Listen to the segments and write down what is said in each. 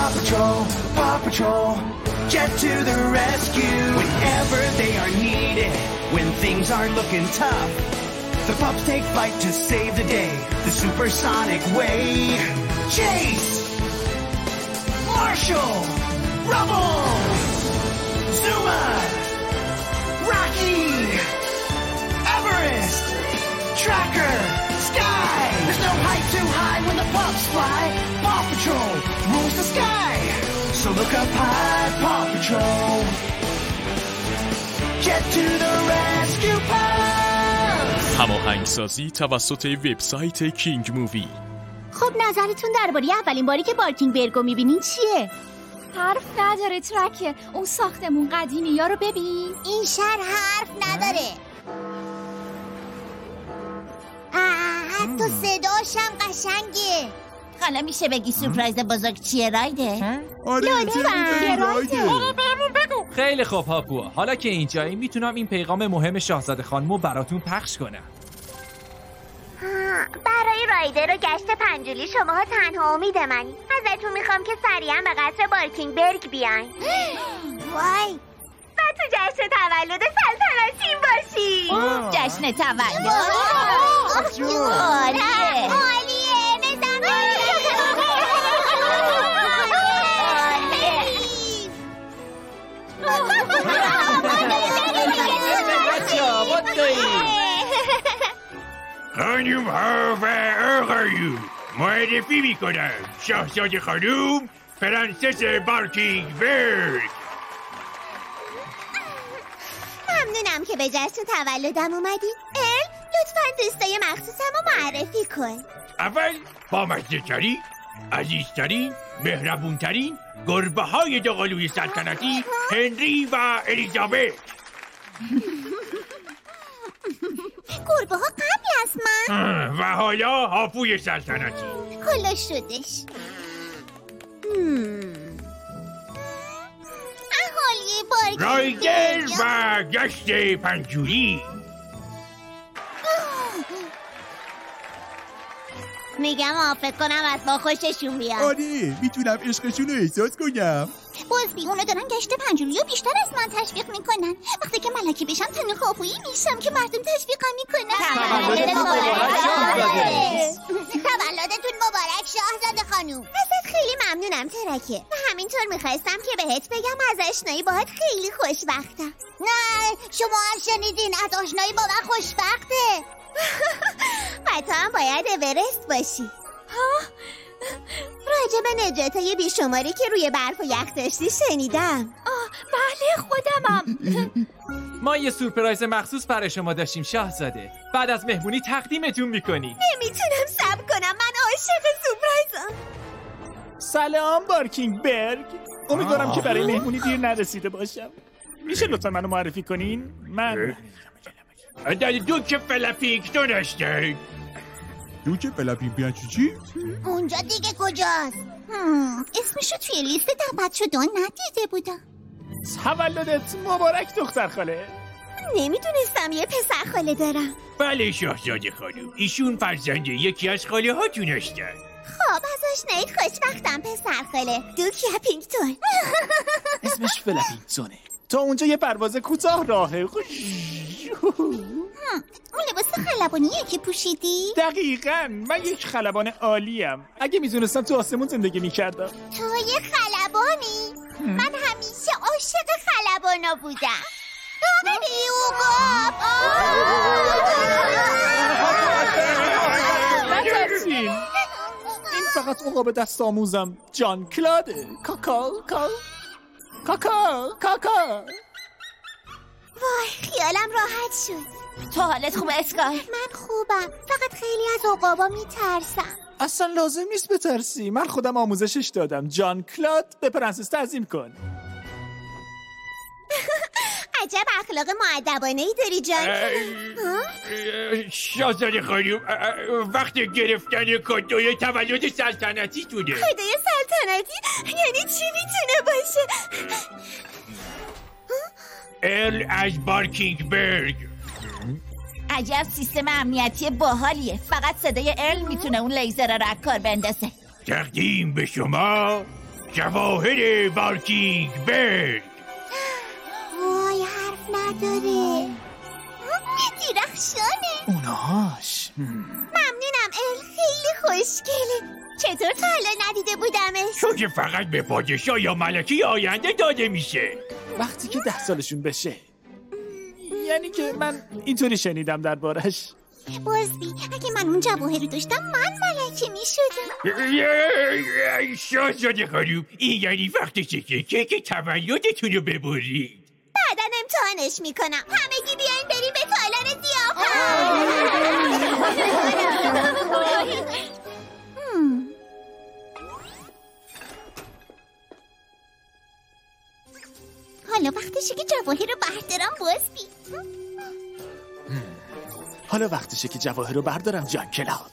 Paw Patrol, get to the rescue whenever they are needed. When things aren't looking tough, the pups take flight to save the day the supersonic way. Chase, Marshall, Rubble, Zuma, Rocky, Everest, Tracker, Sky. There's no height too high when the pups fly. Paw Patrol rules the sky. So look up high, Paw Patrol. Get to the rescue pups. هماهنگسازی توسط وبسایت کینگ مووی. خب نظرتون درباره اولین باری که بارکینگبرگو میبینین چیه؟ حرف نداره ترکه. اون ساختمون قدیمی یا رو ببین. این شهر حرف نداره. حتی صداشم قشنگه. حالا میشه بگی سورپرایز بزرگ چیه رایده؟ لطفاً رایده. بهمون بگو. خیلی خوب هاپو. حالا که اینجایی میتونم این پیغام مهم شاهزاده خانمو براتون پخش کنم. برای رایده رو گشت پنجولی شماها تنها امید منی. ازتون میخوام که سریعا به قصر بارکینگبرگ بیاین. وای. و تو جشن تولد سلطنتیم باشی. جشن تولد؟ عالیه. خانوم ها و آقایون، معرفی میکنم شاهزاده خانوم پرنسس بارکینگبرگ. ممنونم که به جشن تولدم اومدی. لطفاً دوستای مخصوصم رو معرفی کن. اول با مزه‌ترین، عزیزترین، مهربونترین گربه های دوقلوی سلطنتی هنری و الیزابت. گربه ها قبل از من؟ و حالا هاپوی سلطنتی. کلا شدش. اهالی بارکینگبرگ رایدر و گشت پنجولی. میگم فکر کنم از ما خوششون بیاد. آره میتونم عشقشون رو احساس کنم. بازبی اونو دارن گشت پنجولی رو بیشتر از من تشویق میکنن. وقتی که ملکه بشم تنها هاپویی میشم که مردم تشویقم میکنن. تولدتون مبارک شاهزاده خانوم. ازت خیلی ممنونم ترکه. و همینطور میخواستم که بهت بگم از آشنایی باهات خیلی خوشبختم. نه شما هم شنیدین از آشنایی با من خوشبخته. و تو هم باید اورست باشی. راجع به نجاتای بیشماری که روی برف و یخ داشتی شنیدم. بله خودمم. ما یه سورپرایز مخصوص برای شما داشتیم شاهزاده. بعد از مهمونی تقدیمتون میکنیم. نمیتونم صبر کنم. من عاشق سورپرایزم. سلام بارکینگبرگ. امیدوارم که برای مهمونی دیر نرسیده باشم. میشه لطفا منو معرفی کنین؟ من دوک فلافینگتون هستن. دوک فلافینگ چی؟ اونجا دیگه کجاست؟ اسمشو توی لیست دعوت شدن ندیده بودم. تولدت مبارک دختر خاله. نمیدونستم یه پسر خاله دارم. بله شاهزاده خانوم، ایشون فرزند یکی از خاله هاتون هستن. خب از آشناییت خوشبختم پسر خاله. دوک اپینگتون. اسمش فلافینگتونه. تا اونجا یه پرواز کوتاه راهه. اون لباس خلبانیه که پوشیدی؟ دقیقاً من یک خلبان عالیم. اگه میدونستم تو آسمون زندگی میکردم. تو یه خلبانی؟ من همیشه عاشق خلبانا بودم. ببینی اوگاب. نترسین. این فقط عقاب دست آموزم جان کلاده. کاکا. وای خیالم راحت شد. تو حالت خوبه اسکای؟ من خوبم. فقط خیلی از عقابا میترسم. اصلا لازم نیست بترسی. من خودم آموزشش دادم. جان کلاد به پرنسس تعظیم کن. عجب اخلاق مؤدبانه‌ای داری جان. شاهزاده خانوم وقت گرفتن کادوی تولد سلطنتی تونه. کادوی سلطنتی؟ یعنی چی میتونه باشه؟ ارل از بارکینگبرگ. عجب سیستم امنیتی باحالیه. فقط صدای ارل میتونه اون لیزر رو کار بندازه. تقدیم به شما جواهر بارکینگ برگ. وای حرف نداره. درخشانه. اونهاش ممنونم ال، خیلی خوشگله. چطور تا حالا ندیده بودمش؟ چون که فقط به پادشاه یا ملکه آینده داده میشه. وقتی که 10 سالشون بشه. یعنی که من اینطوری شنیدم دربارش. بازبی اگه من اون جواهر رو داشتم من ملکه میشدم. شاهزاده خانوم، این یعنی وقتشه که کیک تولدتون رو ببرید. بعداً امتحانش میکنم. همگی بیاین بریم به تالار ضیافت. حالا وقتشه که جواهر رو بردارم بازبی. حالا وقتشه که جواهر رو بردارم جان کلاد.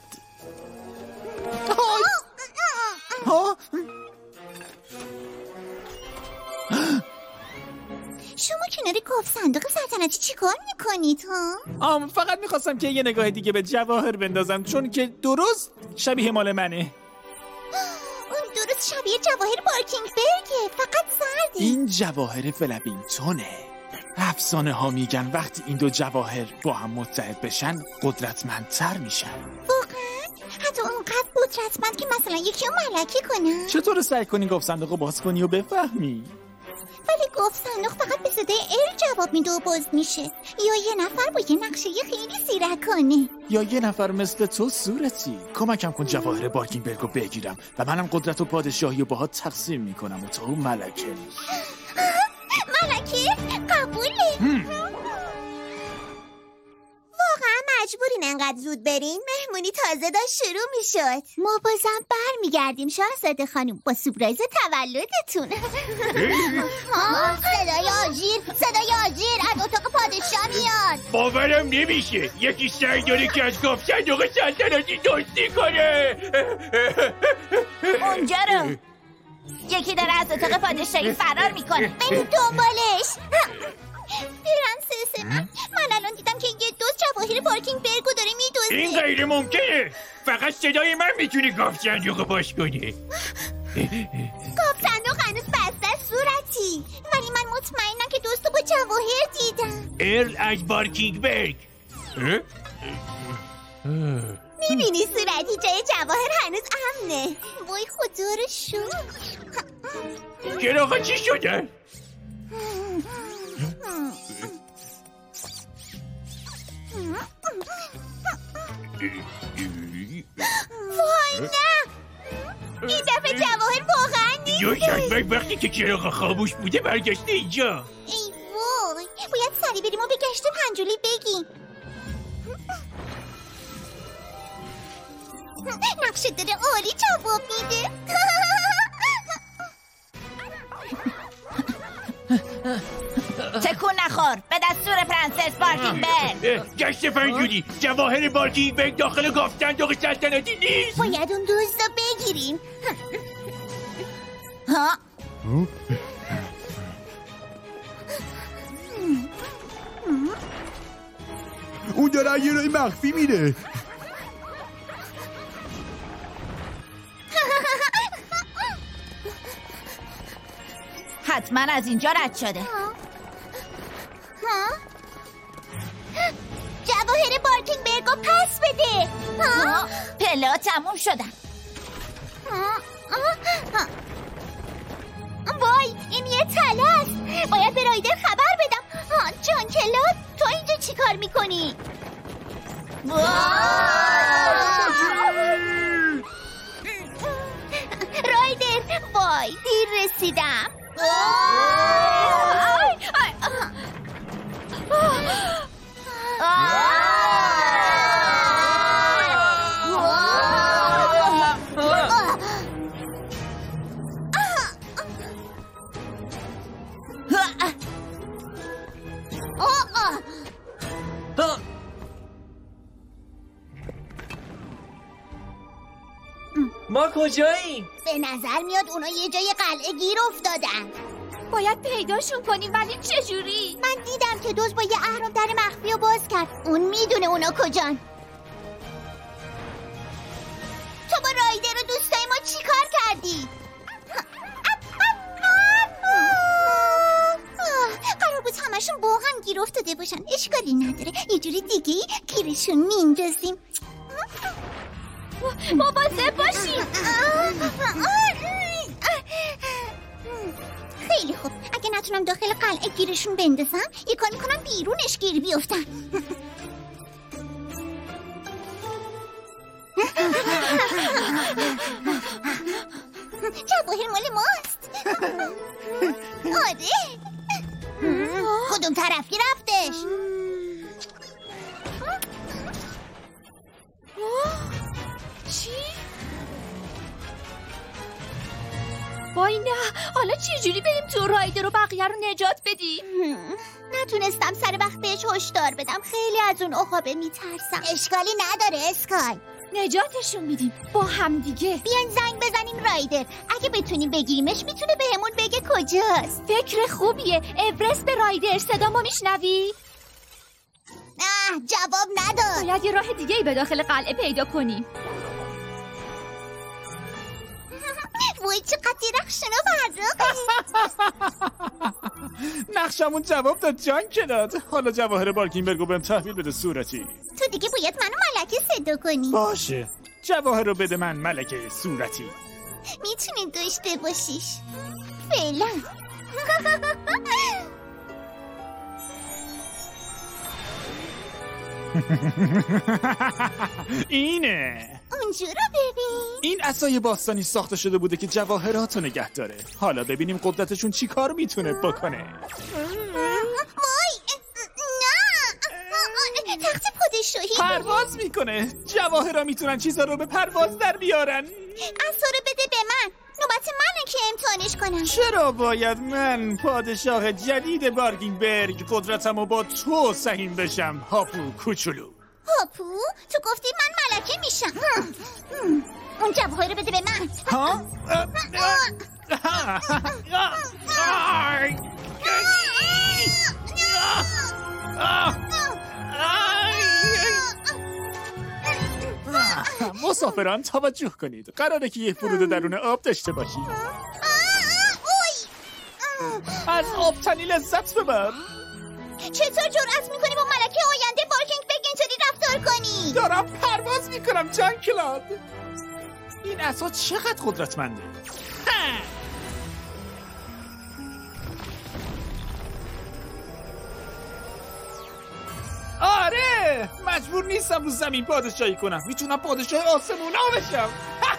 شما کنار گفت صندوق سلطنتی چی کار میکنید ها؟ فقط میخواستم که یه نگاه دیگه به جواهر بندازم چون که درست شبیه مال منه. اون درست شبیه جواهر بارکینگ برگه، فقط زرده. این جواهر فلپینگتونه. افسانه ها میگن وقتی این دو جواهر با هم متحد بشن قدرتمندتر میشن. واقعا؟ حتی اونقدر قدرتمند که مثلا یکی رو ملکه کنن؟ چطور سعی کنی گفت صندوق رو باز کنی و بفهمی؟ ولی گفت صندوق فقط به صدای ال جواب میده و باز میشه. یا یه نفر با یه نقشه خیلی زیرکانه، یا یه نفر مثل تو صورتی. کمکم کن جواهر بارکینگ برگ رو بگیرم و منم قدرت و پادشاهی رو باهات تقسیم میکنم و تو ملکه میشی. ملکه؟ قبوله. واقعا مجبورین انقدر زود برین؟ مهمونی تازه داشت شروع میشد. ما بازم برمیگردیم شاهزاده خانم با سورپرایز تولدتون. صدای آژیر از اتاق پادشاه میاد. باورم نمیشه یکی سعی داره که از گفت صندوق سلطنتی دزدی کنه. اونجا رو یکی داره از اتاق پادشاهی فرار میکنه. بریم دنبالش. پرنسس من الان دیدم که یه دوست جواهر بارکینگ برگو داره میدوزه. این غیر ممکنه. فقط صدای من میتونه گفت صندوق باز کنه. گفت صندوق هنوز بسته صورتی، ولی من مطمئنم که دوستو با جواهر دیدم. ارل از بارکینگ برگ. میبینی صورتی جای جواهر هنوز امنه. وای خدا رو شکر. چراغا چی شده؟ وای نه، این دفعه جواهر واقعا نیست. یا شاید وقتی که چراغا خاموش بوده برگشته اینجا. ای وای، باید سریع بریم و به گشت پنجولی بگیم. نقشه داره عالی جواب میده. تکون نخور، به دستور پرنسس بارکینگ برگ. گشت پنجولی، جواهر بارکینگ برگ داخل گفت صندوق سلطنتی نیست. باید اون دزد رو بگیریم. ها؟ اون داره یه رای مخفی میره. حتما از اینجا رد شده. جواهر بارکینگ برگو پس بده. پلا تموم شدن. وای این یه تله است. باید به رایدر خبر بدم. جان کلاد تو اینجا چی کار میکنی؟ رایدر وای دیر رسیدم. ما کجاییم؟ به نظر میاد اونا یه جای قلعه گیر افتادن. باید پیداشون کنیم، ولی چجوری؟ من دیدم که دوست با یه اهرام در مخفی رو باز کرد. اون میدونه اونا کجان. تو با رایدر و دوستای ما چی کار کردی؟ شده باشن اشکالی نداره، یه جوری دیگه گیرشون میندازیم. مواظب باشی. خیلی خوب، اگه نتونم داخل قلعه گیرشون بندازم یه کار میکنم بیرونش گیر بیفتن. جواهر مال ماست. آره. کدوم طرفی رفتش؟ چی؟ وای نه، حالا چجوری بریم تو رایدر رو بقیه رو نجات بدیم؟ نتونستم سر وقت بهش هشدار بدم، خیلی از اون عقابه میترسم. اشکالی نداره اسکای، نجاتشون میدیم با هم دیگه. بیاین زنگ بزنیم رایدر، اگه بتونیم بگیریمش میتونه بهمون بگه کجاست. فکر خوبیه. اورست به رایدر، صدامو میشنوی؟ نه جواب نداد. باید یه راه دیگه ای به داخل قلعه پیدا کنیم. وای چقدر درخشان و برقه. نقشمون جواب داد، جان که داد. حالا جواهر بارکینبرگو بهم تحویل بده صورتی. تو دیگه باید منو ملکه صدا کنی. باشه، جواهر رو بده من ملکه صورتی. میتونی داشته باشیش فعلا. اینه. اونجا رو ببین. این عصای باستانی ساخته شده بوده که جواهرات رو نگه داره. حالا ببینیم قدرتشون چی کار میتونه بکنه. وای نه، تخت پادشاهی پرواز میکنه. جواهرها میتونن چیزا رو به پرواز در بیارن. عصا رو بده به من، نوبت منه که امتحانش کنم. چرا باید من پادشاه جدید بارکینبرگ قدرتمو با تو سهیم بشم هاپو کوچولو؟ هاپو تو گفتی من ملکه میشم. اون جواهر رو بده به من. ها؟ مسافران توجه کنید، قراره که یه فرود درون آب داشته باشید. از آب تنی لذت ببر. چطور جرأت میکنی با ملکه آینده بارکینگبرگ اینطوری رفتار کنی؟ دارم پرواز میکنم جان کلاد. این عصا چقدر قدرتمنده. آره، مجبور نیستم رو زمین پادشاهی کنم، میتونم پادشاه آسمونا بشم.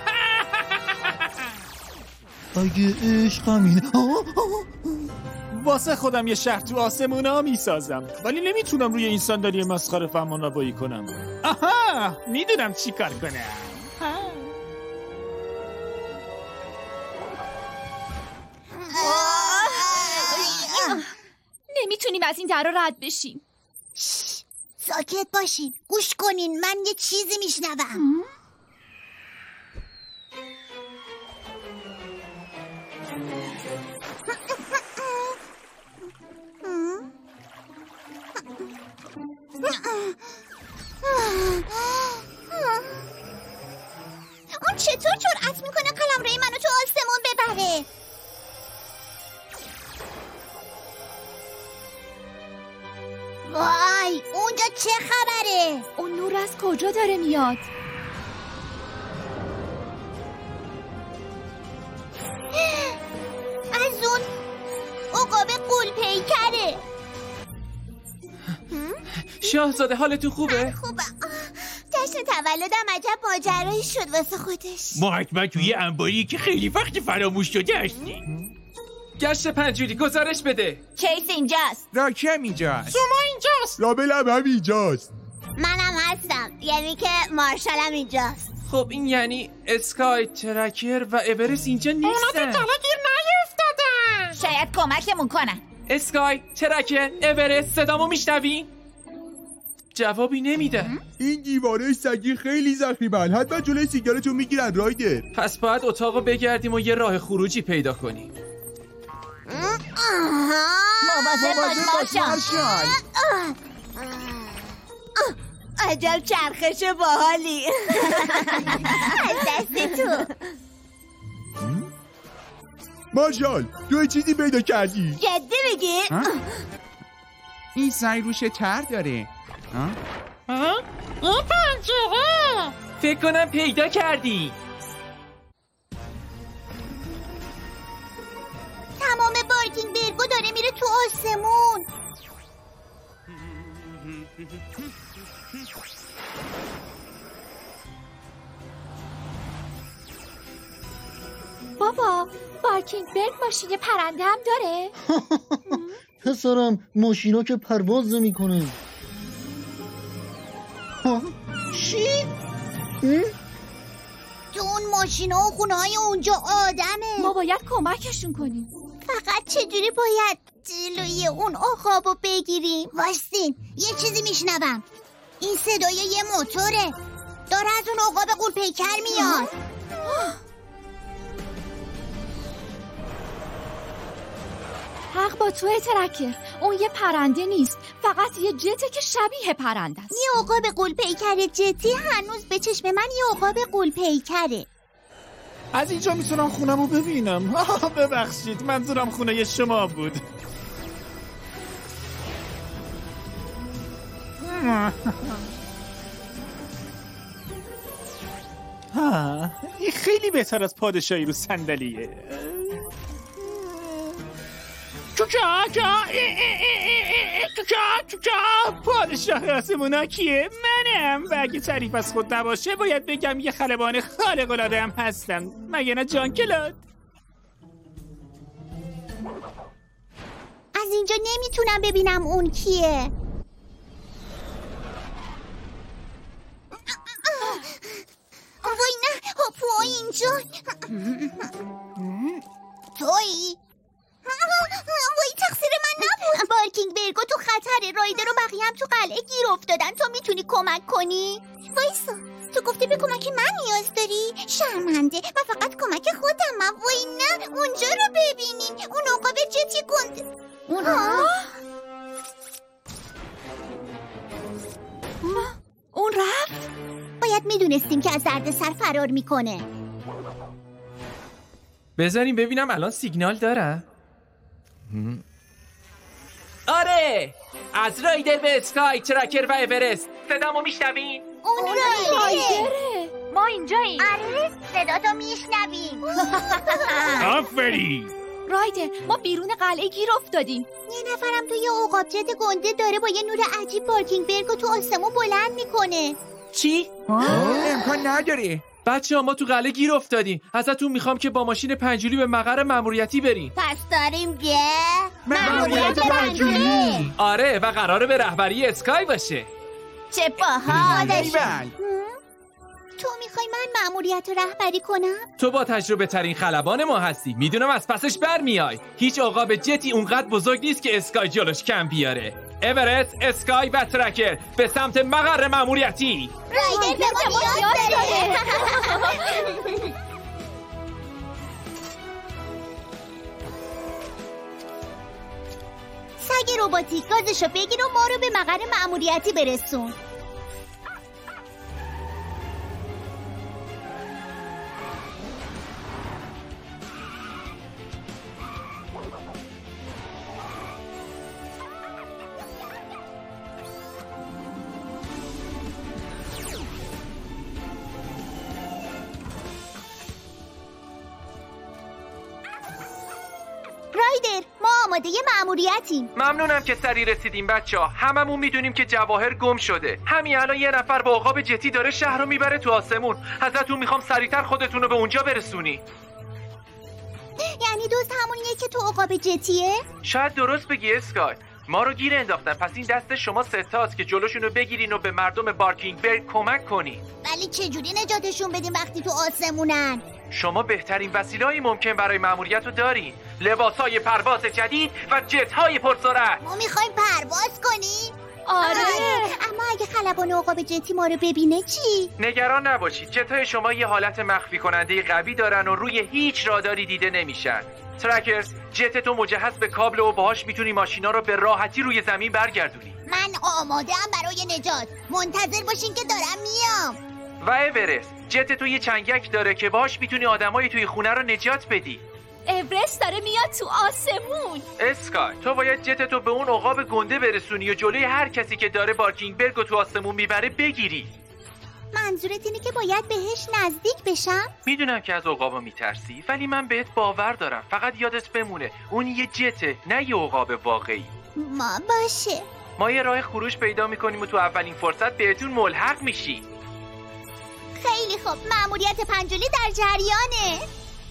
اگه عشقم اینه واسه خودم یه شهر تو آسمونا میسازم، ولی نمیتونم روی این صندلی مسخره فرمان روایی کنم. آها، میدونم چی کار کنم. نمیتونیم از این در رد بشیم. ساکت باشین، گوش کنین، من یه چیزی میشنوم. اون چطور جرأت میکنه قلمروی منو تو آسمون ببره؟ وای، اونجا چه خبره؟ اون نور از کجا داره میاد؟ از اون عقاب غول‌پیکره. شاهزاده حالتون خوبه؟ خوبه. جشن تولدم عجب ماجرایی شد واسه خودش. ما حتما توی انباری که خیلی وقت فراموش شده هستیم. گشت پنجوری گزارش بده. کیس اینجاست. راکم اینجاست. شما اینجاست. رابلم هم اینجاست. منم هستم، یعنی که مارشالم اینجاست. خب این یعنی اسکای، ترکر و اورست اینجا نیستن. اونا تو گیر نیفتادن. شاید کمکمون کنن. اسکای، ترکر، اورست، صدامو میشنوین؟ جوابی نمیدن. این دیواره سگی خیلی زخیمن، حتما جلوی سیگارتون میگیرن رایدر. پس باید اتاقو بگردیم و یه راه خروجی پیدا کنیم. مواظب باش مارشال. عجب چرخش باحالی. از دست تو. مارشال، تو چیزی پیدا کردی؟ جدی میگی؟ این سنگ روش تر داره. این پنجره. فکر کنم پیدا کردی. تمام بارکینگ برگو داره میره تو آسمون. بابا بارکینگ برگ ماشین پرنده هم داره؟ پسرم ماشینا که پرواز نمی‌کنه. چی؟ تو اون ماشینا و خونه‌های اونجا آدمه. ما باید کمکشون کنیم. فقط چجوری باید جلوی اون عقابو بگیریم؟ وایسین، یه چیزی میشنوم. این صدای یه موتوره. داره از اون عقاب غول‌پیکر میاد. حق با توی ترکر. اون یه پرنده نیست، فقط یه جته که شبیه پرنده است. یه عقاب غول‌پیکر جتی هنوز به چشم من یه عقاب غول‌پیکره. از اینجا میتونم خونمو ببینم. ببخشید، منظورم خونه شما بود. این خیلی بهتر از پادشاهی رو صندلیه. پادشاه آسمونا کیه؟ منم. و اگه تعریف از خود نباشه باید بگم یه خلبان خارق‌العاده هم هستم، مگه نه جان کلاد؟ از اینجا نمیتونم ببینم اون کیه. وای نه، هاپو اینجا. تویی؟ وای تقصیر من نبود. بارکینگ برگو تو خطره. رایدر و بقیه هم تو قلعه گیر افتادن. تو میتونی کمک کنی؟ وایسا، تو گفتی به کمک من نیاز داری؟ شرمنده، من فقط کمک خودمم. وای نه، اونجا رو ببینین. اون عقاب جتی گنده. اون رفت؟ باید میدونستیم که از دردسر فرار میکنه. بذاریم ببینم الان سیگنال دارم. آره، از رایدر به اسکای، ترکر و اورست. صدامو میشنوین؟ اون رایدره. ما اینجاییم. آره، صداتو میشنویم. آفرین. رایدر، ما بیرون قلعه گیر افتادیم. یه نفرم توی عقاب جت گنده داره با یه نور عجیب بارکینگ برگو تو آسمون بلند میکنه. چی؟ امکان نداره. بچه‌ها ما تو قلعه گیر افتادیم. ازتون میخوام که با ماشین پنجولی به مقر ماموریتی بریم. پس داریم که ماموریت پنجولی. آره، و قراره به رهبری اسکای باشه. چه باحالش. بله. تو میخوای من ماموریت رو رهبری کنم؟ تو با تجربه ترین خلبان ما هستی. میدونم از پسش برمیای. هیچ عقاب جتی اونقدر بزرگ نیست که اسکای جلوش کم بیاره. اورست، اسکای و ترکر به سمت مقر ماموریتی. رایدر به ما یاد داره. سگ رباتیک گازشو بگیر و ما رو به مقر ماموریتی برسون. رایدر، ما آماده ماموریتیم. ممنونم که سریع رسیدیم بچه‌ها. هممون میدونیم که جواهر گم شده. همین الان یه نفر با عقاب جتی داره شهر رو میبره تو آسمون. ازتون میخوام سریعتر خودتون رو به اونجا برسونی. یعنی دوست همونیه که تو عقاب جتیه؟ شاید درست بگی اسکای. ما رو گیر انداختن، پس این دست شما ستاست که جلوشون رو بگیرین و به مردم بارکینگ برگ کمک کنین. ولی چجوری نجاتشون بدیم وقتی تو آسمونن؟ شما بهترین وسیله‌ای ممکن برای مأموریت رو دارین. لباس‌های پرواز جدید و جت‌های پرسرعت. ما میخوایم پرواز کنیم؟ آره. اما اگه خلبان عقاب جتی ما رو ببینه چی؟ نگران نباشید، جت‌های شما یه حالت مخفی کننده قوی دارن و روی هیچ راداری دیده نمیشن. ترکرز، جت تو مجهز به کابل و باهاش میتونی ماشینا رو به راحتی روی زمین برگردونی. من آماده‌ام برای نجات. منتظر باشین که دارم میام. و اورست، جت تو یه چنگک داره که باهاش میتونی آدمای توی خونه رو نجات بدی. اورست داره میاد تو آسمون. اسکای تو باید جتتو به اون عقاب گنده برسونی و جلوی هر کسی که داره بارکینگبرگو تو آسمون میبره بگیری. منظورت اینه که باید بهش نزدیک بشم؟ میدونم که از عقابا میترسی ولی من بهت باور دارم. فقط یادت بمونه اون یه جته نه یه عقاب واقعی. ما باشه. ما یه راه خروج پیدا میکنیم و تو اولین فرصت بهتون ملحق میشی. خیلی خوب، مأموریت پنجولی در جریانه.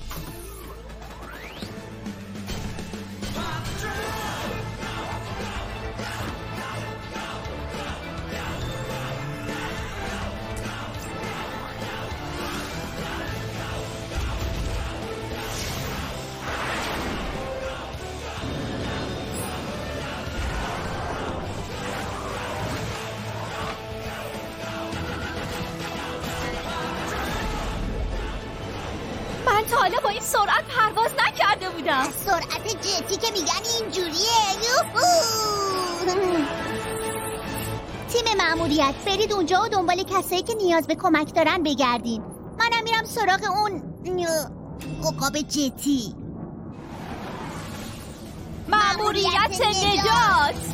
من تا حالا با این سرعت پرواز نکرده بودم. سرعت جتی که میگن اینجوریه. تیم مأموریت برید اونجا و دنبال کسایی که نیاز به کمک دارن بگردین. منم میرم سراغ اون عقاب جتی. مأموریت نجات.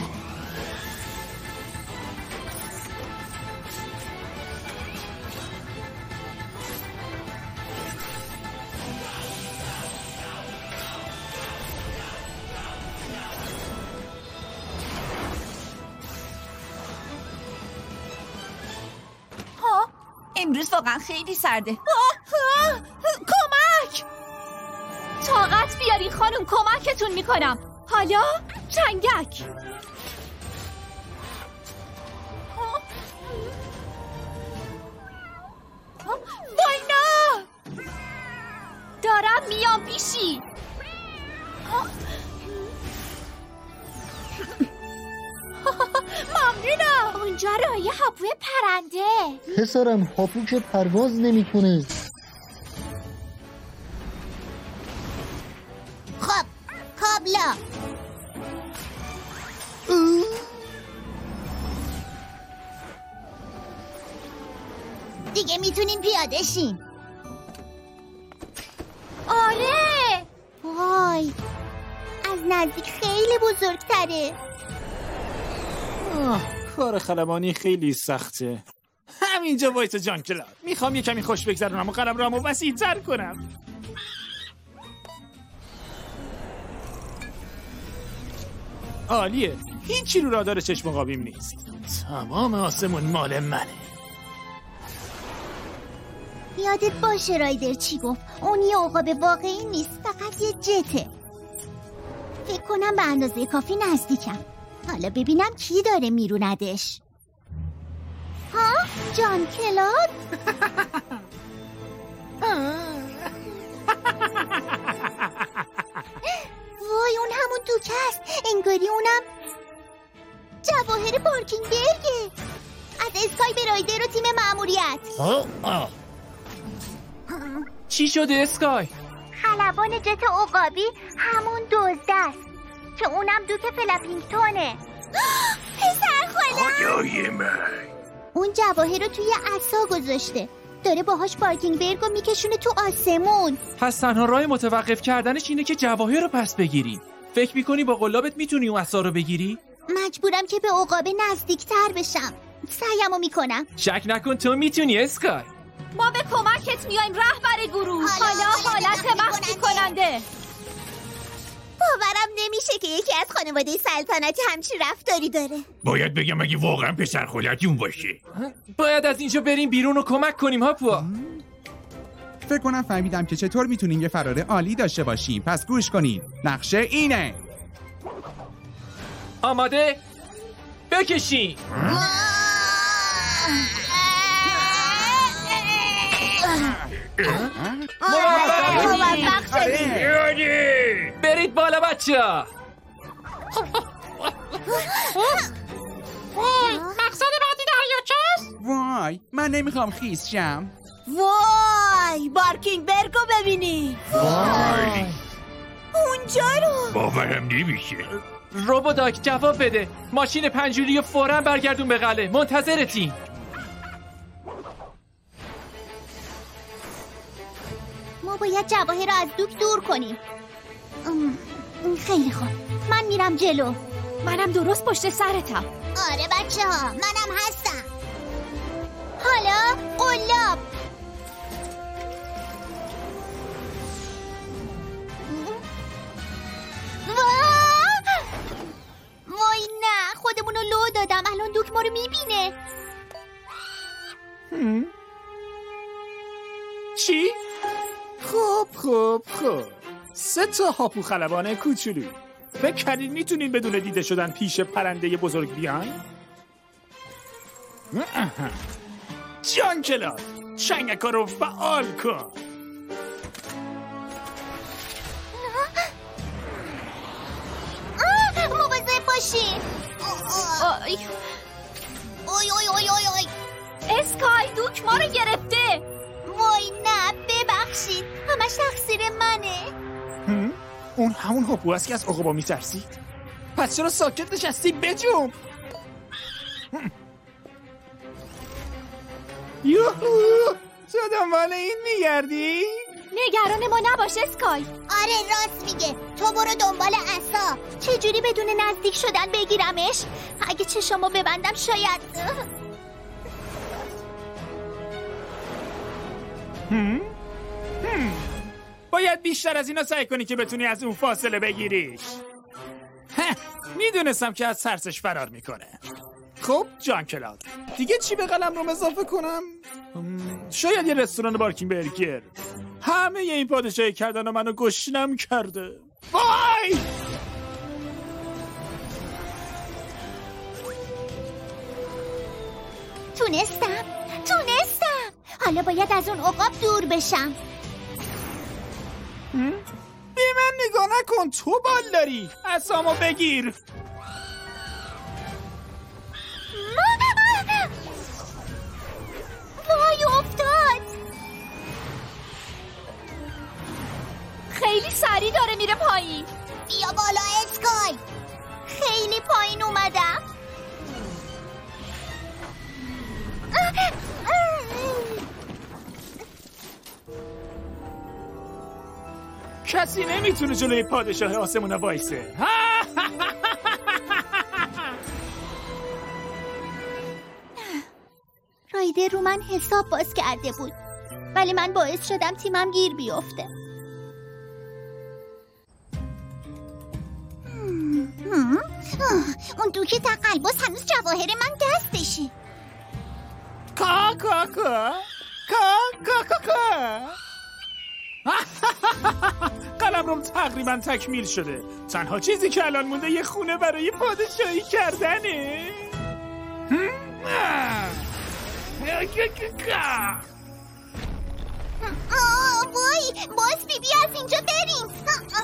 امروز واقعا خیلی سرده. کمک! طاقت بیارین خانم، کمکتون میکنم. حالا چنگک. واینا دارم میام پیشی. ممنونم. اونجا راه هاپوی پرنده. پسرم هاپو که پرواز نمیکنه. خب کابلا. دیگه میتونین پیاده شین. آره. وای، از نزدیک خیلی بزرگتره. کار خلبانی خیلی سخته. همینجا وایس جان کلاد. میخوام یه کمی خوش بگذرونم و قلمرومو وسیع‌تر کنم. عالیه. هیچی رو رادار چشم مقابیم نیست. تمام آسمون مال منه. یادت باشه رایدر چی گفت. اون یه عقاب واقعی نیست، فقط یه جته. فکر کنم به اندازه کافی نزدیکم. حالا ببینم کی داره میروندش. ها؟ جان کلاد؟ وای، اون همون دوک است. انگاری اونم جواهر بارکینگبرگه. از اسکای به رایدر و تیم مأموریت. چی شده اسکای؟ خلبان جت عقابی همون دزد است که اونم دوک فلاپینگتونه. پسر خودم. خدای من. اون جواهر رو توی عصا گذاشته، داره باهاش بارکینگبرگو میکشونه تو آسمون. پس تنها راه متوقف کردنش اینه که جواهر رو پس بگیری. فکر میکنی با قلابت میتونی اون عصا رو بگیری؟ مجبورم که به عقاب نزدیکتر بشم. سعیمو میکنم. شک نکن تو میتونی اسکای. ما به کمکت میایم رهبر گروه. حالا حالت مخفی کننده. باورم نمیشه که یکی از خانواده سلطنتی همچین رفتاری داره. باید بگم اگه واقعا پسر خالتون باشه. باید از اینجا بریم بیرون و کمک کنیم هاپوا. فکر کنم فهمیدم که چطور میتونیم یه فرار عالی داشته باشیم. پس گوش کنید. نقشه اینه. آماده؟ بکشین. موفق شدیم. برید بالا بچه‌ها. مقصد بعدی دریاچه‌ست؟ وای، من نمیخوام خیس شم. وای، بارکینگبرگو ببینی. وای، اونجا رو باورم نمیشه. روبوداک جواب بده. ماشین پنجولی فوراً برگردون به قلعه. منتظرتیم. باید جواهر را از دوک دور کنیم. خیلی خوب، من میرم جلو. منم درست پشت سرتم. آره بچه ها، منم هستم. حالا قلاب. وای نه، خودمونو لو دادم. الان دوک ما رو میبینه. چی؟ خوب 3 تا هاپو خلبان کوچولو. فکر کردید میتونین بدون دیده شدن پیش پرنده بزرگ بیان؟ جان کلاد، چنگکا رو فعال کن. مواظب باشین. اوی. اسکای، دوک ما رو گرفته. وای نه، ببخشید، همش تقصیر منه. اون همون هاپو هست که از عقابا میترسید؟ پس چرا ساکت نشستی؟ بجوم. یوهو، تو دنبال این میگردی؟ نگران ما نباش اسکای. آره راست میگه، تو برو دنبال عصا. چجوری بدون نزدیک شدن بگیرمش؟ اگه چشمو ببندم شاید. باید بیشتر از اینا سعی کنی که بتونی از اون فاصله بگیریش. میدونستم که از ترسش فرار میکنه. خب جان کلاد، دیگه چی به قلم رو اضافه کنم؟ شاید یه رستوران بارکینگ برگر. همه این پادشاهی کردن و منو گشنم کرده. وای! تونستم. حالا باید از اون عقاب دور بشم. به من نگاه نکن، تو بال داری. عصامو بگیر. وای افتاد. خیلی سریع داره میره پایین. بیا بالا اسکای. خیلی پایین اومدم. کسی نمیتونه جلوی پادشاه آسمونا وایسه. رایدر رو من حساب باز کرده بود، ولی من باعث شدم تیمم گیر بیفته. اون دوک تقلباس هنوز جواهر من دستشه. کا قلمروم تقریبا تکمیل شده. تنها چیزی که الان مونده یه خونه برای پادشاهی کردنه. وای باز بی از اینجا بریم.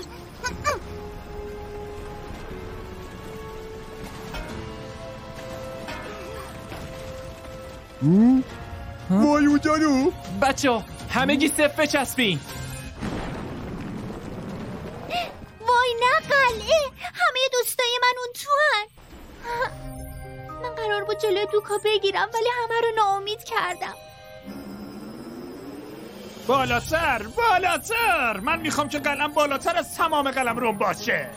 وای اونجانو بچه همگی صف بچسبین. وای نه قلعه، همه دوستای من اون تو هن. من قرار بود جلوی دوکا بگیرم ولی همه رو ناامید کردم. بالاتر. من میخوام که قلم بالاتر از تمام قلمروم باشه.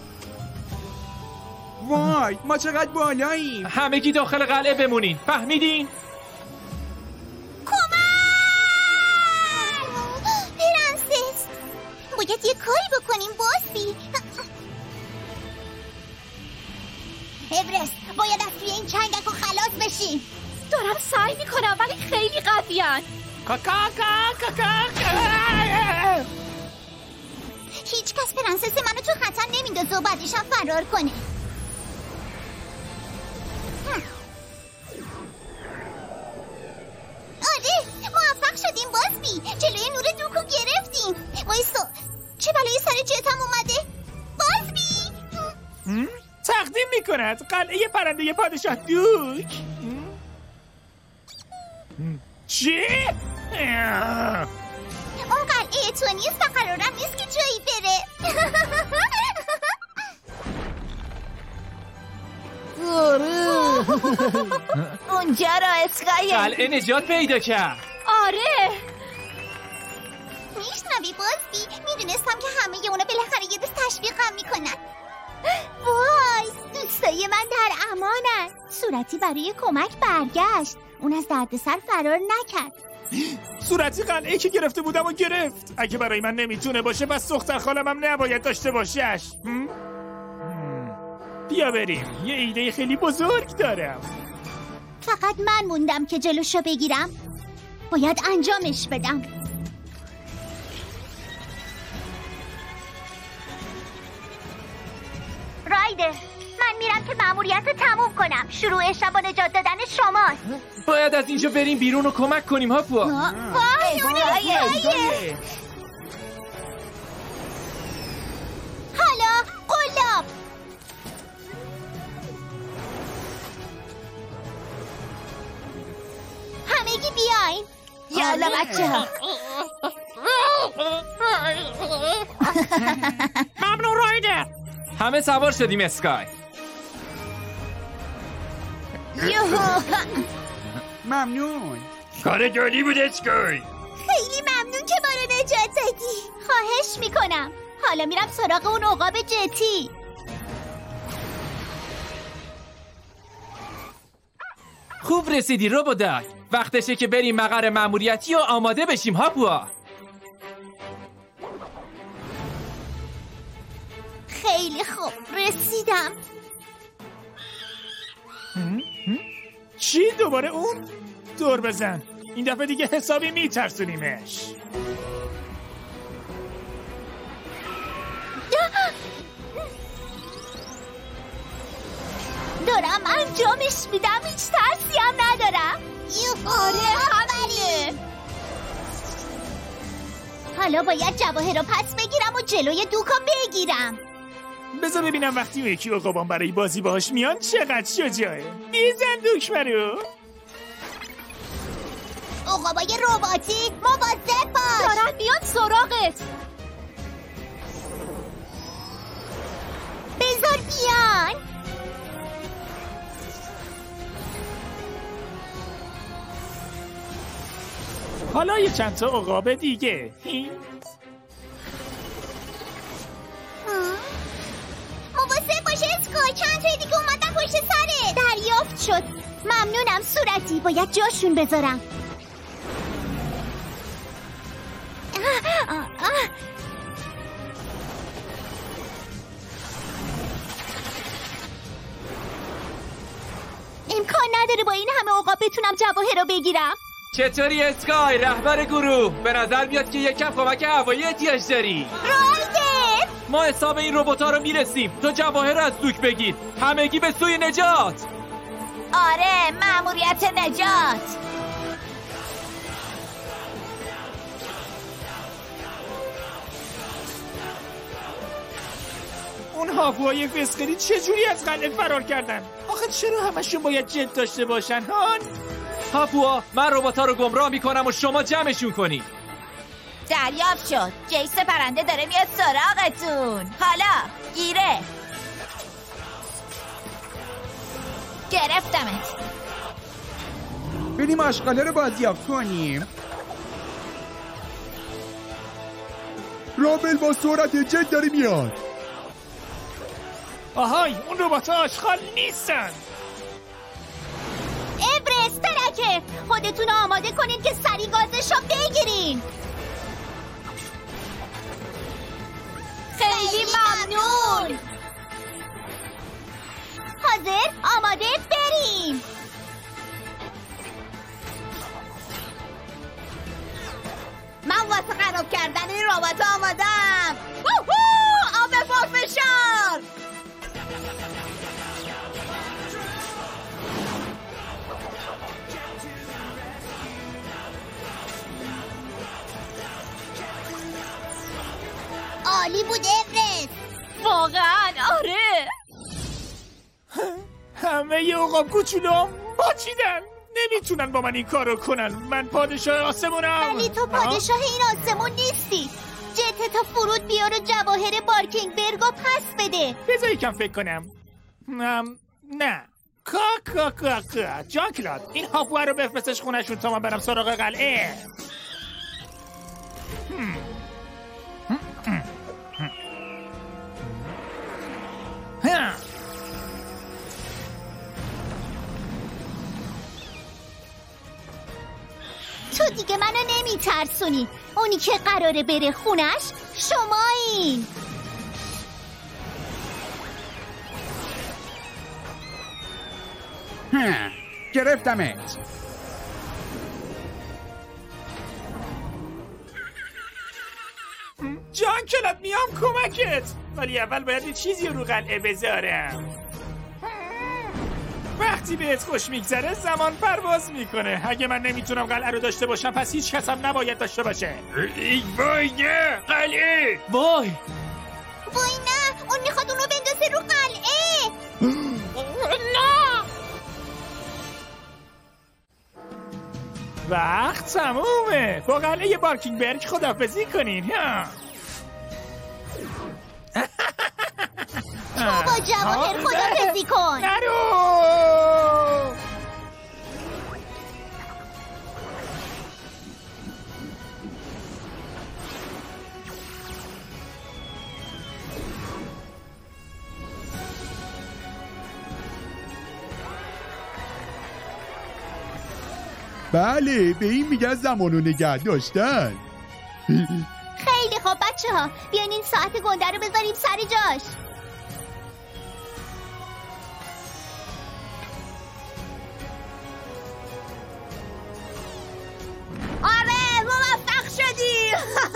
وای ما چقدر بالاییم. همگی داخل قلعه بمونین، فهمیدین؟ پرنسس باید یه کاری بکنیم باسبی. اورست باید از توی این چنگک و خلاص بشیم. دارم سعی میکنم ولی خیلی قویان. هیچ کس پرنسس منو تو خطر نمیندازه و بعدشم فرار کنه. آره موفق شدیم باسبی، جلوی نور دوکو گرفتیم. وایسا، چه بلایی سر جتم اومده؟ باسبی تقدیم میکند قلعه پرنده پادشاه دوک. چی؟ اون قلعه تو نیست و قرارم نیست که جایی بره. اونجا را اسکای قلعه نجات پیدا کرد. آره میشنوی دیگه اونا بالاخره یه دوست تشویقم میکنن. وای دوستای من در امانن. صورتی برای کمک برگشت. اون از دردسر فرار نکرد. صورتی قلعه که گرفته بودم و گرفت. اگه برای من نمیتونه باشه پس دختر خالم هم نباید داشته باشش. بیا بریم، یه ایده خیلی بزرگ دارم. فقط من موندم که جلوشو بگیرم. باید انجامش بدم. رایده، من میرم که مأموریت رو تموم کنم. شروعش با نجات دادن شماست. باید از اینجا بریم بیرون و کمک کنیم هاپوا. وای اونه حالا قلاب. همگی بیاین. یالا بچه ها. ممنون رایدر. همه سوار شدیم اسکای. ممنون. کار جالی بود اسکای. خیلی ممنون که ما رو نجات دادی. خواهش میکنم. حالا میرم سراغ اون عقاب جتی. خوب رسیدی روبوداک. وقتشه که بریم مقر مأموریتی و آماده بشیم هاپوا. خیلی خوب رسیدم. چی دوباره اون؟ دور بزن. این دفعه دیگه حسابی میترسونیمش. دارم انجامش میدم. هیچ ترسی هم ندارم. آره همینه. حالا باید جواهر رو پس بگیرم و جلوی دوکا بگیرم. بذار ببینم وقتی اون یکی عقابان برای بازی باهاش میان چقدر شجاعه. بیزن دوکمرو. عقابای رباتی مواظب باش. دارن میان سراغت. بذار بیان. حالا یه چند تا عقاب دیگه. مواظب باش اسکای. چند تای دیگه اومدن پشت سره. دریافت شد. ممنونم صورتی. باید جاشون بذارم. امکان نداره با این همه عقاب بتونم جواهر رو بگیرم. چطوری اسکای رهبر گروه؟ به نظر میاد که یک کم کمک هوایی احتیاج داری. رایدر ما حساب این ربات‌ها رو میرسیم. تو جواهر از دوک بگیر. همگی به سوی نجات. آره مأموریت نجات. اون هاپوهای فسقلی چجوری از قلعه فرار کردن؟ آخه چرا همشون باید جد داشته باشن هان؟ هاپوا من ربات‌ها رو گمراه میکنم و شما جمعشون کنی. دریافت شد. جیس پرنده داره میاد سراغتون. حالا گیره. گرفتمت. بریم آشغاله رو بازیافت کنیم. رابل با سرعت جت داره میاد. آهای اون ربات‌ها آشغال نیستن. ابرس ترکه خودتون آماده کنید که سری گازشو بگیرین. خیلی ممنون. حاضر آماده بریم. من واسه خراب کردن این ربات آمادم. آب پرفشار. عالی بود ابرس. واقعا آره. همه ی عقاب کوچولوم باچیدن. نمیتونن با من این کارو کنن. من پادشاه آسمونم. ولی تو پادشاه این آسمون نیستی. جت تا فرود بیار و جواهر بارکینگبرگو پس بده. بذار یکم فکر کنم. نه جان کلاد این هاپوها رو بفرستش خونشون تا من برم سراغ قلعه. دیگه منو نمیترسونی. اونی که قراره بره خونش شمایین. گرفتمت. جان کلاد میام کمکت، ولی اول باید یه چیزی رو قلعه بذارم. وقتی بهت خوش میگذره زمان پرواز میکنه. اگه من نمیتونم قلعه رو داشته باشم پس هیچ کس هم نباید داشته باشه. وای نه قلعه. وای نه، اون میخواد اونو بندازه رو قلعه. نه وقت تمومه. با قلعه بارکینگبرگ خداحافظی کنین. تو با جواهر خداحافظی کن. نرو. بله به این میگن زمانو نگه داشتن. خیلی خوب بچه ها، بیاین این ساعت گنده رو بذاریم سر جاش. آره موفق شدی.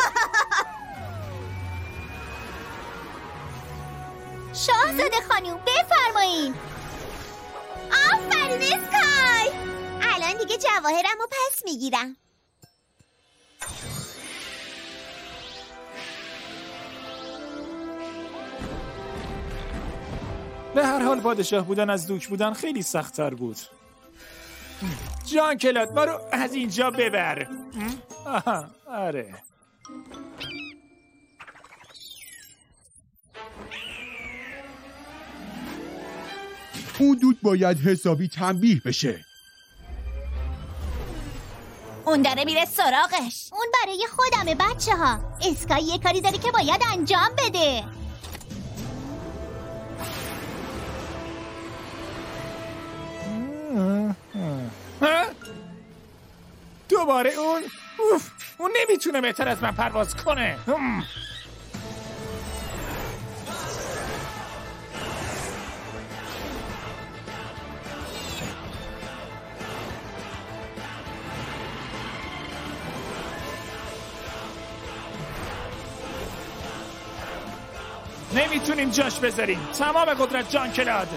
شاهزاده خانوم بفرمایین. آفرین اسکای. الان دیگه جواهرم رو پس میگیرم. به هر حال پادشاه بودن از دوک بودن خیلی سخت‌تر بود. جان کلاد ما رو از اینجا ببر. آها آره. اون دود باید حسابی تنبیه بشه. اون داره میره سراغش. اون برای خودمه بچه ها. اسکای یه کاری داره که باید انجام بده. دوباره اون اون نمیتونه بهتر از من پرواز کنه. نمیتونیم جاش بذاریم. تمام قدرت جان کلاد.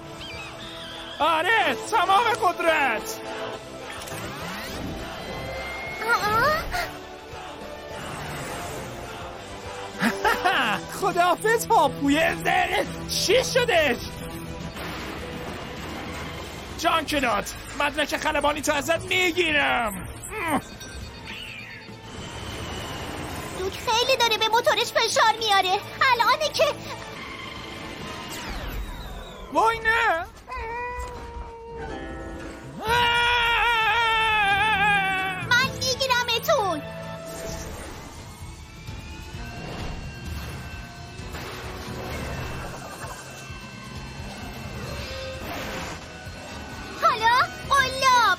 آره تمام قدرت. خداحافظ هاپوی زر. چی شدش؟ جان کلاد مدرک خلبانی تو ازت میگیرم. دوک خیلی داره به موتورش فشار میاره. الانه که وای نه. من میگیرمتون. حالا قلاب.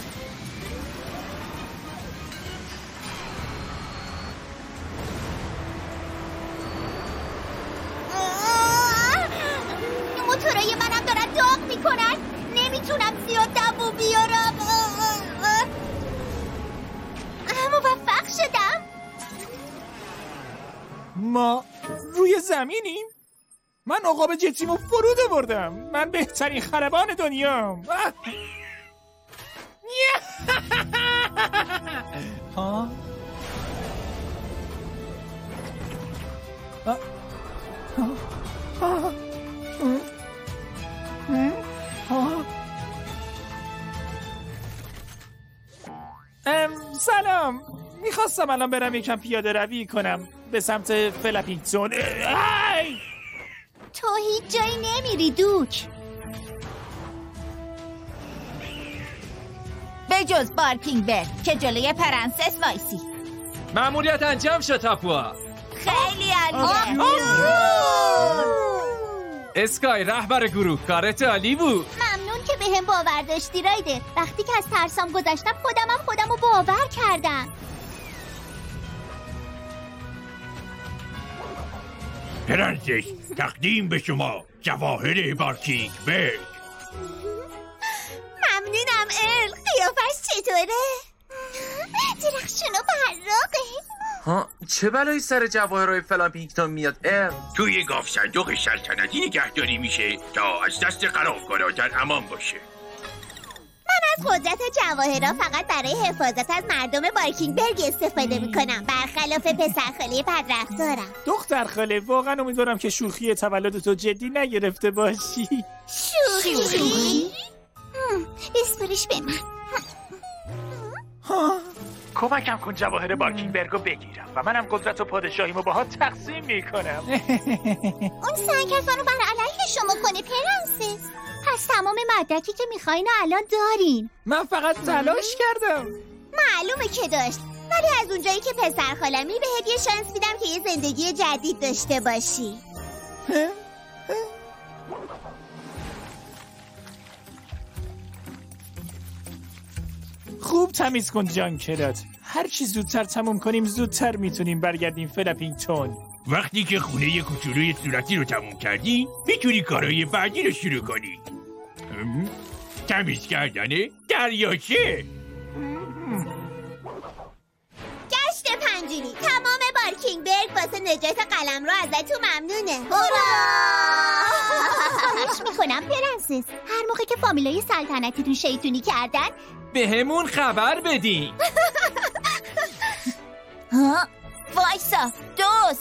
موتورای منم دارن داغ میکنن. نمیتونم زیاد دمو بیارم. موفق شدم. ما روی زمینیم. من عقاب جتیمو فرود آوردم. من بهترین خلبان دنیام. ها؟ سلام. میخواستم الان برم یکم پیاده روی کنم به سمت فلپینگتون. تو هیچ جایی نمیری دوک. به جز بارکینگبرگ که جلوی پرنسس وایسی. مأموریت انجام شد تاپوا. خیلی عالیه. اسکای رهبر گروه کارت عالی بود. ممنون که به بهم باور داشتی رایده. وقتی که از ترسام گذشتم خودمو باور کردم. پرنسس، تقدیم به شما جواهر بارکینگ برگ. ممنونم ارل. قیافش چطوره؟ درخشون و براقه. ها چه بلایی سر جواهرهای فلاپینگتون میاد ارل؟ توی گاف صندوق سلطنتی نگهداری میشه تا از دست خرابکارا در امان باشه. من از قدرت جواهرها فقط برای حفاظت از مردم بارکینگبرگ استفاده میکنم، برخلاف پسرخاله بدرفتارم. دختر خاله، واقعا امیدوارم که شوخی تولدتو جدی نگرفته باشی. شوخی؟ بسپرش به من. کمکم کن جواهر بارکینگبرگو بگیرم و منم قدرت و پادشاهیمو باها تقسیم میکنم. اون سعی کرد منو بر علیه شما کنه پرنسس. پس تمام مدرکی که میخواین الان دارین. من فقط تلاش کردم. معلومه که داشت، ولی از اونجایی که پسر خالمی بهت یه شانس میدم که یه زندگی جدید داشته باشی. خوب تمیز کن جانکلاد. هر چی زودتر تموم کنیم زودتر میتونیم برگردیم فلاپینگتون. وقتی که خونه کوچولوی صورتی رو تموم کردی میتونی کارهای بعدی رو شروع کنی. تمیز کردن دریاچه. گشت پنجوری. تمام بارکینگبرگ واسه نجات قلمرو ازتون ممنونه. هورا! خواهش میکنم پرنسس، هر موقع که فامیلای سلطنتیتون شیطونی کردن به همون خبر بدین. وایسا دوست.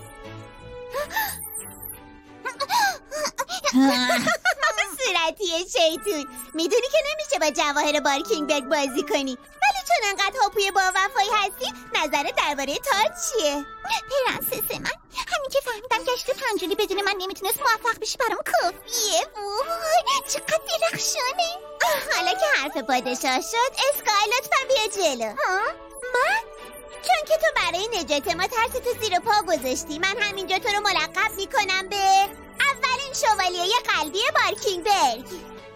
صورتی شیطون، میدونی که نمیشه با جواهر بارکینگبرگ بازی کنی، ولی چون انقدر هاپوی با وفایی هستی نظرت درباره تاج چیه؟ پرنسس من، همین که فهمیدم گشت پنجولی بدون من نمیتونست موفق بشی برام کافیه. وای چقدر درخشانه. حالا که حرف پادشاه شد، اسکای لطفا بیا جلو. من؟ چون که تو برای نجات ما ترس تو زیر پا گذاشتی، من همینجا تو رو ملقب میکنم به اولین شوالیه قلبی بارکینگبرگ.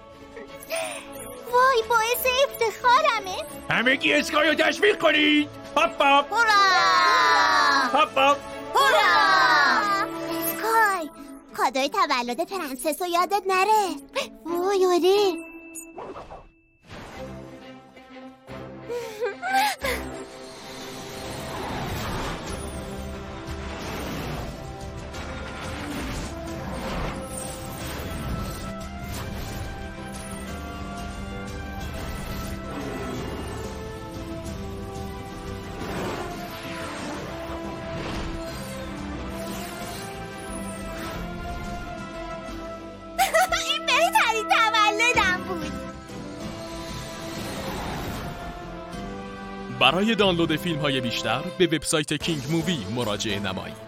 وای باعث افتخارمه. همگی اسکای رو تشویق کنید. هاپ هاپ هورا! هاپ هاپ هورا! اسکای، کادوی تولد پرنسس رو یادت نره. وای آره. این بهترین تولدم بود. برای دانلود فیلم‌های بیشتر به وبسایت کینگ مووی مراجعه نمایید.